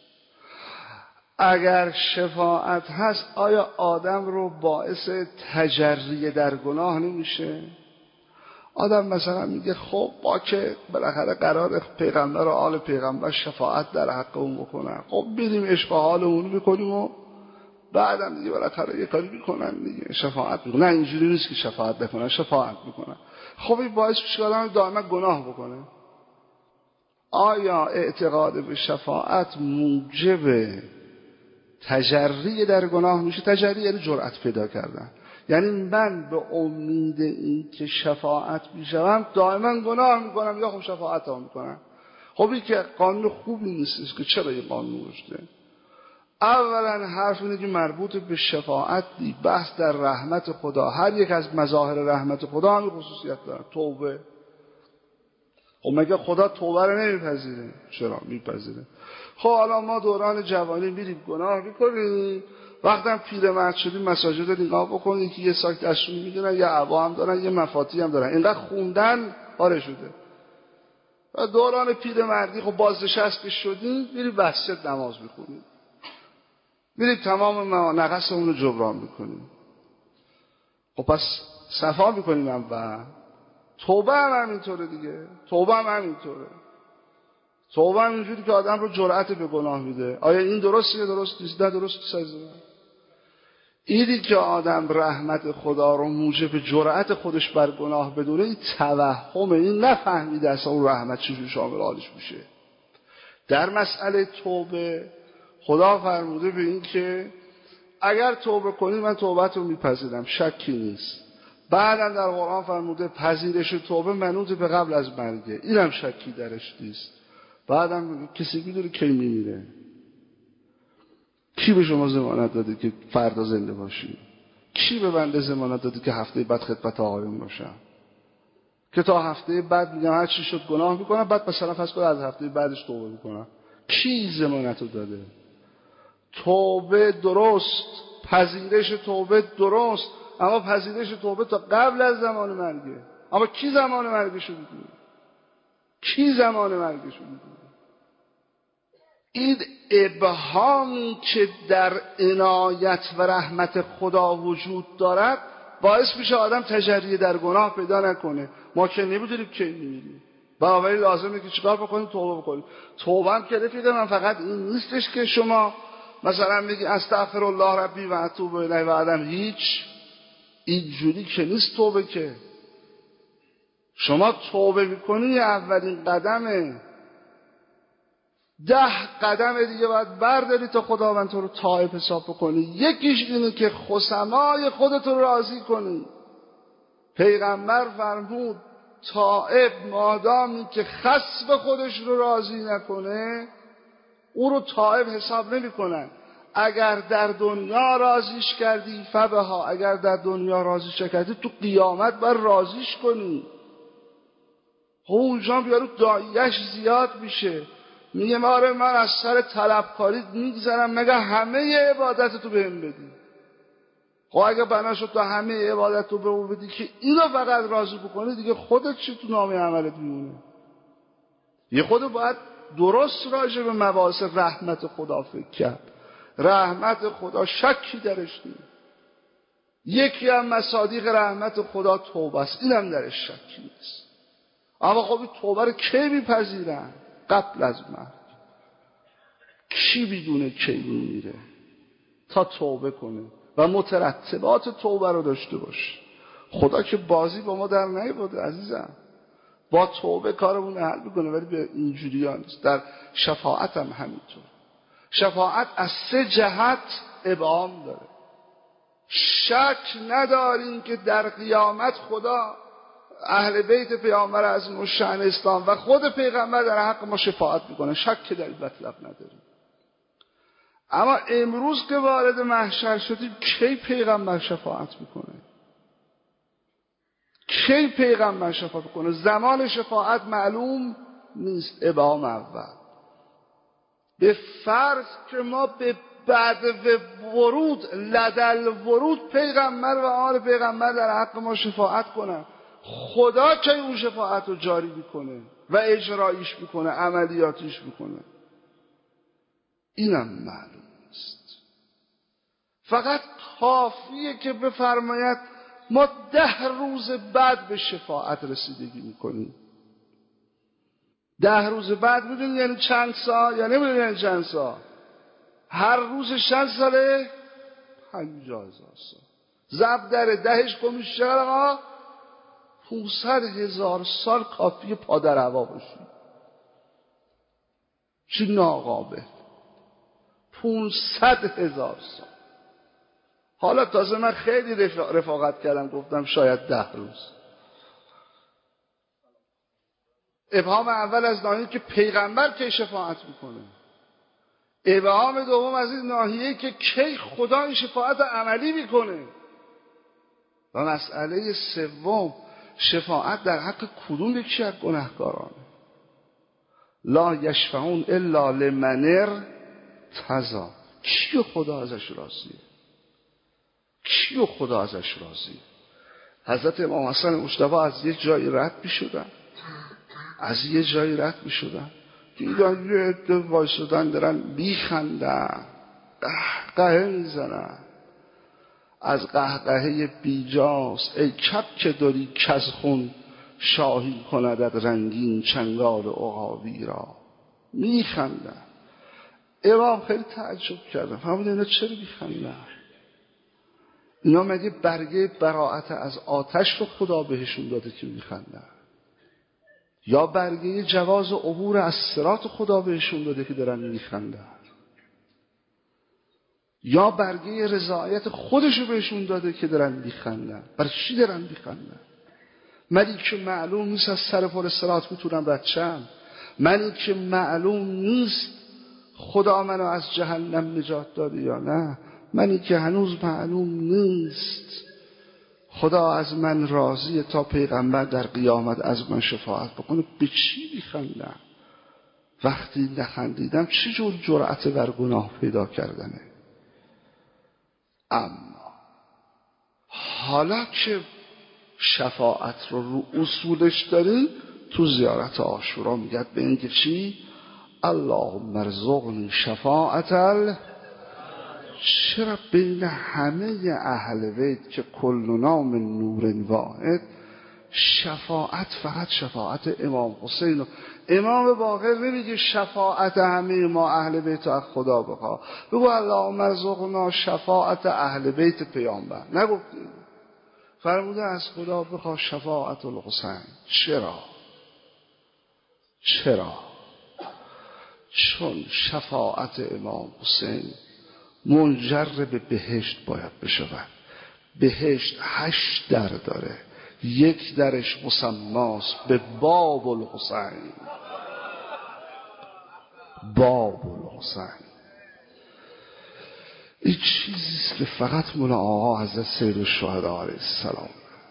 اگر شفاعت هست آیا آدم رو باعث تجری در گناه نمیشه؟ آدم مثلا میگه خب با که بالاخره قرار پیغمبر و آل پیغمبر شفاعت در حق اون بکنن، خب بریم عشق حالمون میکنیم و بعدم دیگه بالاخره یه کاری میکنن دیگه شفاعت میکنن. نه اینجوری نیست که شفاعت بکنن، شفاعت میکنن. خب این باعث میشه که آدم دائما گناه بکنه. آیا اعتقاد به شفاعت موجب تجری در گناه میشه؟ تجری یعنی جرأت پیدا کردن، یعنی من به امید این که شفاعت میشم دائما گناه میکنم یا خب شفاعت ها میکنم. خب این که قانون خوبی نیستش که چرا این قانون گذاشته؟ اولا حرف اینه که مربوط به شفاعت دی، بحث در رحمت خدا. هر یک از مظاهر رحمت خدا همین خصوصیت داره، توبه. خب مگه خدا توبه رو نمیپذیره؟ چرا میپذیره؟ خب حالا ما دوران جوانی میریم گناه میکنیم، وقتم پیرمرد شدیم مساجد رو نگاه بکنید که یه ساک دستشون میگیرن، یه عبا هم دارن، یه مفاتی هم دارن، اینقدر خوندن پاره شده. و دوران پیرمردی خب بازنشسته شدیم میریم مسجد نماز میخونیم. میریم تمام نقصمون رو جبران میکنیم. خب پس صفا میکنیم اول. توبه هم همینطوره دیگه. توبه هم همینطوره. توبه هم اینجوری که آدم رو جرأت به گناه میده. آیا این درسته یا درست نیست؟ نه درست نیست عزیزم. اینی که آدم رحمت خدا رو موجب جرأت خودش بر گناه بدونه، این توهم، این نفهمیده اصلا اون رحمت چجوری شامل حالش میشه. در مسئله توبه خدا فرموده به این که اگر توبه کنی من توبت رو میپذیرم، شکی نیست. بعدم در قرآن فرموده پذیرش توبه منوط به قبل از مرگه، اینم شکی درش نیست. بعدم کسی میدونه کی میمیره؟ کی به شما ضمانت داده که فردا زنده باشی؟ کی به بنده ضمانت داده که هفته بعد خدمت آقایون باشم؟ که تا هفته بعد میگم هر چی شد گناه میکنم، بعد مثلا فرض کن از هفته بعدش توبه میکنم. کی ضمانت رو داده؟ توبه درست، پذیرش توبه درست، اما پذیرش توبه تا قبل از زمان مرگه. اما کی زمان مرگشو میدونه؟ کی زمان مرگشو میدونه؟ این ابهامی که در عنایت و رحمت خدا وجود دارد باعث میشه آدم تجری در گناه پیدا نکنه. ما که نمیدونیم کی میمیریم، بنابراین لازمه که چیکار بکنیم؟ توبه بکنیم. توبه هم که رفیقه من فقط این نیستش که شما مثلا میگی استغفر الله ربی و اتوب الیه و آدم هیچ. اینجوری که نیست توبه. که شما توبه میکنی اولین قدمه، ده قدم دیگه باید برداری تا خداوند تو رو تائب حساب بکنی. یکیش اینه که خصمای خودت رو راضی کنی. پیغمبر فرمود تائب مادامی که خصم خودش رو راضی نکنه او رو تائب حساب نمی کنن. اگر در دنیا راضیش کردی فبها، اگر در دنیا راضیش کردی تو قیامت باید راضیش کنی. خب اونجا بیارو دایش زیاد میشه، میگه آره من از سر طلبکاری میگذرم مگه همه عبادت تو بهم بدی. خب اگه بنا شد تو همه عبادت تو بهم بدی که اینو فقط راضی بکنی، دیگه خودت چی تو نامه عملت میمونه؟ یه خود باید درست راجع به مباحث رحمت خدا فکر کرد. رحمت خدا شکی درش نیست. یکی از مصادیق رحمت خدا توبه است، اینم درش شکی نیست. اما خب این توبه رو کی میپذیرن؟ قبل از مرگ. کی بدونه کی میمیره تا توبه کنه و مترتبات توبه رو داشته باشه. خدا که بازی با ما در نیاورده عزیزم. با توبه کارمون حل میکنه، ولی به اینجوری ها نیست. در شفاعت هم همینطور. شفاعت از سه جهت ابهام داره. شک نداریم که در قیامت خدا اهل بیت پیامبر اعظم الشأن اسلام و خود پیغمبر در حق ما شفاعت میکنه. شک در این مطلب نداریم. اما امروز که وارد محشر شدیم کی پیغمبر شفاعت میکنه؟ کی پیغمبر شفاعت میکنه؟ زمان شفاعت معلوم نیست. ابهام اول. به فرض که ما به بعد ورود لدل ورود پیغمبر و آل پیغمبر در حق ما شفاعت کنن، خدا که اون شفاعت رو جاری میکنه و اجرایش میکنه، عملیاتش میکنه، اینم معلوم نیست. فقط کافیه که بفرماید ما ده روز بعد به شفاعت رسیدگی میکنیم. ده روز بعد میدونی یعنی چند سال؟ یا نمیدونی یعنی چند سال؟ هر روزش چند ساله؟ پنجاه هزار سال. ضرب در دهش کمیش چقدر آقا؟ پونصد هزار سال کافیه پادر هوا باشی. چی ناقابل؟ پونصد هزار سال. حالا تازه من خیلی رفاقت کردم گفتم شاید ده روز. ابهام اول از ناحیه که پیغمبر کی شفاعت میکنه. ابهام دوم از این ناحیه که کی خدا این شفاعت عملی میکنه. و مسئله سوم شفاعت در حق کدوم یکی از گناهکارانه؟ لا یشفعون الا لمن ارتضی. کیو خدا ازش راضیه؟ کیو خدا ازش راضیه؟ حضرت امام حسن مجتبی از یه جایی رد میشدن از یه جایی رد میشدن دیدن یه عده وایسادن دارن میخندن قهقهه میزنن. از قهقهه بیجاست ای کبک داری کز خون شاهی کندد رنگین چنگال عقابی را. میخندن. امام خیلی تعجب کردم، فهمیدن اینا چرا میخندن؟ اینا مگه برگه براءت از آتش رو خدا بهشون داده که میخندن؟ یا برگه جواز عبور از صراط خدا بهشون داده که دارن میخندن؟ یا برگه رضایت خودشو بهشون داده که دارن میخندن؟ برای چی دارن میخندن؟ منی که معلوم نیست از سر پل صراط میتونم رد شم، منی که معلوم نیست خدا منو از جهنم نجات داده یا نه، منی که هنوز معلوم نیست خدا از من راضیه تا پیغمبر در قیامت از من شفاعت بکنه. به چی میخندم؟ وقتی نخندیدم چه جور جرأت بر گناه پیدا کردنه؟ اما حالا که شفاعت رو رو اصولش داریم، تو زیارت عاشورا میگه به اینکه چی؟ اللهم ارزقنی شفاعت ال. چرا بین همه اهل بیت که کل نام نور واحد شفاعت فقط شفاعت امام حسین؟ امام باقر نمیگه شفاعت همه ما اهل بیت از خدا بخوا، بگو اللهم ارزقنا شفاعت اهل بیت پیامبر. نگفت، فرموده از خدا بخوا شفاعت الحسین. چرا؟ چرا؟ چون شفاعت امام حسین منجر به بهشت باید بشود. بهشت هشت در داره، یک درش مسماست به باب الحسین. باب الحسین این چیزیست که فقط مال آقا حضرت سید الشهدا علیه السلام.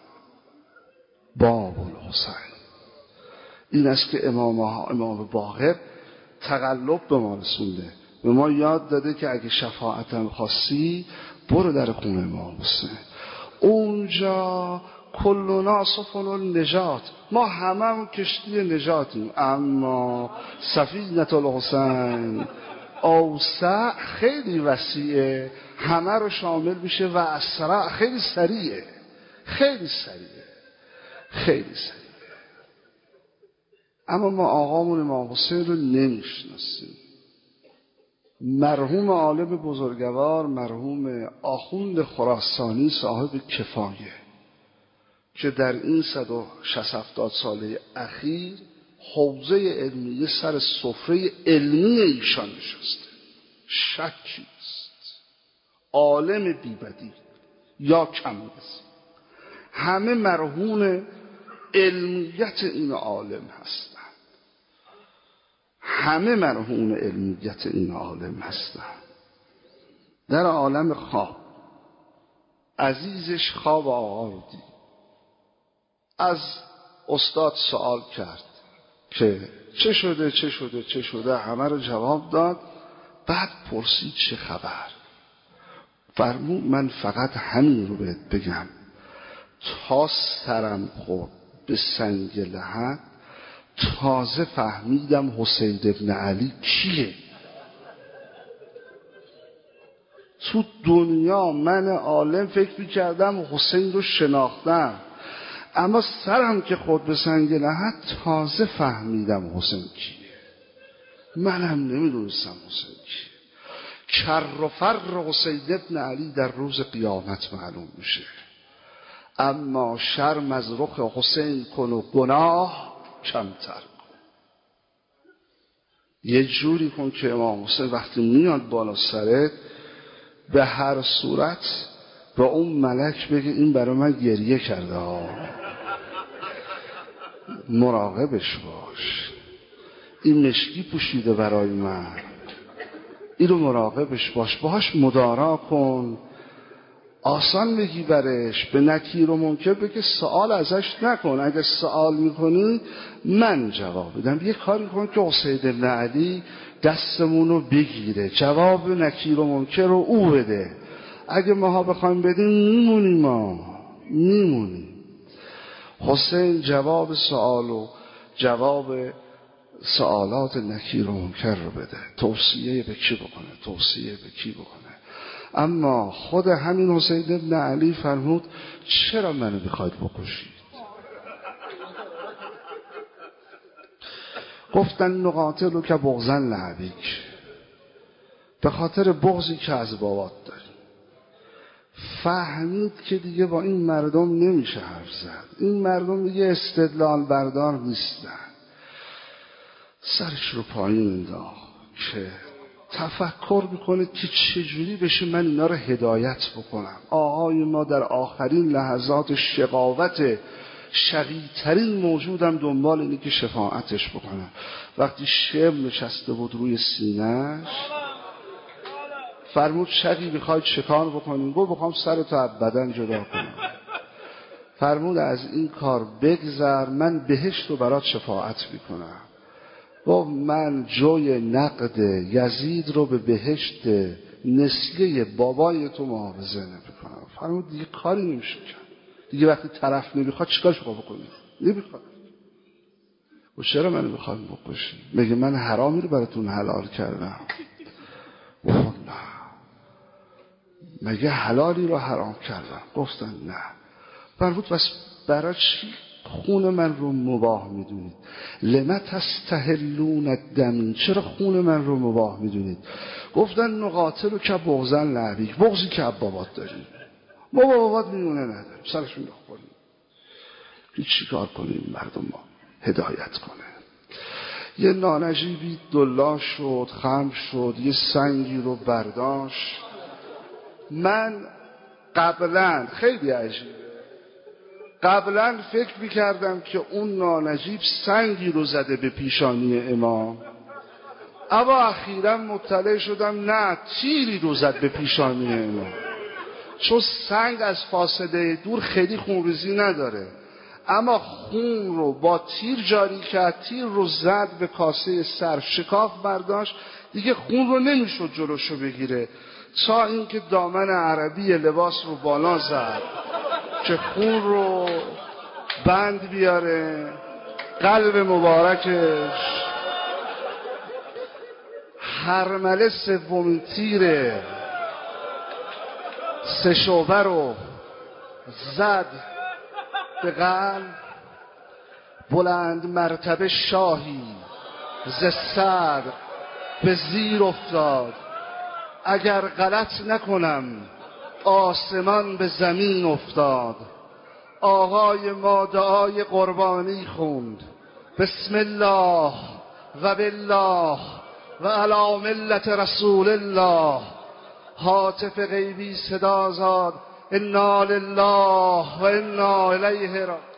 باب الحسین این است که امام, امام باقر تقلب به ما رسونده، به ما یاد داده که اگه شفاعتم خواستی برو در خونه امام حسین. اونجا کلنا سفن النجات، ما همه کشتی نجاتیم، اما سفینة الحسین اوسع، خیلی وسیعه، همه رو شامل میشه و اسرع، خیلی سریعه، خیلی سریعه، خیلی سریعه. اما ما آقامون امام حسین رو نمیشناسیم. مرحوم عالم بزرگوار، مرحوم آخوند خراسانی صاحب کفایه، که در این صد و شصت هفتاد ساله اخیر حوزه علمیه سر سفره علمی ایشان نشسته، شکیست، عالم بیبدی یا کم است، همه مرهون علمیت این عالم هستند، همه مرهون علمیت این عالم هستند. در عالم خواب عزیزش خواب آقا رو دید، از استاد سوال کرد که چه شده چه شده چه شده، همه رو جواب داد. بعد پرسید چه خبر؟ فرمود من فقط همین رو بهت بگم، تا سرم خورد به سنگ لحد تازه فهمیدم حسین ابن علی کیه. تو دنیا من عالم فکر می‌کردم حسین رو شناختم، اما سرم که خورد به سنگ لحد تازه فهمیدم حسین کیه. منم نمیدونستم حسین کیه. کر و فر حسین ابن علی در روز قیامت معلوم میشه. اما شرم از رخ حسین کن و گناه کمتر کن. یه جوری کن که امام حسین وقتی میاد بالا سرت به هر صورت به اون ملک بگه این برای من گریه کرده ها، مراقبش باش، این مشکی پوشیده برای من، این رو مراقبش باش، باش مدارا کن، آسان بگی برش، به نکیر و منکر بگه سوال ازش نکن، اگه سوال میکنی من جواب بدم. یه کاری کن که حسین بن علی دستمون رو بگیره، جواب نکیر و منکر رو او بده. اگه ماها بخوایم بدیم میمونیم، ما میمونیم. حسین جواب سوال و جواب سوالات نکیر و منکر رو بده، توصیه به کی بکنه، توصیه به کی بکنه. اما خود همین حسین ابن علی فرمود چرا منو میخواید بکشید؟ گفتن نقاتل که بغضا لعبیک، به خاطر بغضی که از بابات داری. فهمید که دیگه با این مردم نمیشه حرف زد، این مردم دیگه استدلال بردار نیستن. سرش رو پایین انداخت که تفکر میکنه که چجوری بشه من اینا رو هدایت بکنم. آقای ما در آخرین لحظات شقاوت شقی‌ترین موجودم دنبال اینه که شفاعتش بکنم. وقتی شعر نشسته بود روی سینه‌اش فرمود شقی میخواید شکار بکنیم؟ گفت بخوام سرتو از بدن جدا کنم. فرمود از این کار بگذر، من بهشت رو برات شفاعت میکنم. گفت من جوی نقد یزید رو به بهشت نسیه بابای تو محافظه نمیکنم. فرمود دیگه کاری نمیشه کرد، دیگه وقتی طرف نمیخواد چیکارش بکنید؟ نمیخواد. و چرا منو میخواد بکشی؟ میگه من حرامی رو براتون حلال کردم. گفت نه. مگه حلالی رو حرام کردم؟ گفتن نه. فرمود بس برای چی خون من رو مباح میدونید؟ لما تستحلون الدم، چرا خون من رو مباح میدونید؟ گفتن نقاتل رو که بغضا لعبیک، بغضی که بابات داریم، ما با بابات میمونه نداریم. سرشون رو خوریم که چی کار کنیم مردم ما هدایت کنه. یه نانجیبی دلا شد، خم شد، یه سنگی رو برداشت. من قبلا خیلی عجیبه، قبلا فکر میکردم که اون نانجیب سنگی رو زده به پیشانی امام، اما اخیرا مطلع شدم نه، تیری رو زد به پیشانی امام. چون سنگ از فاصله دور خیلی خونریزی نداره، اما خون رو با تیر جاری کرد، تیر رو زد به کاسه سر، شکاف برداشت، دیگه خون رو نمیشد جلوشو بگیره، تا اینکه دامن عربی لباس رو بالا زد که خون رو بند بیاره. قلب مبارکش هرمله سومین تیر سه شعبه رو زد به قلب. بلند مرتبه شاهی ز صدر به زیر افتاد، اگر غلط نکنم آسمان به زمین افتاد. آقای ما دعای قربانی خوند، بسم الله و بالله و علی ملت رسول الله. هاتف غیبی صدا زاد، انا لله و انا الیه راجعون.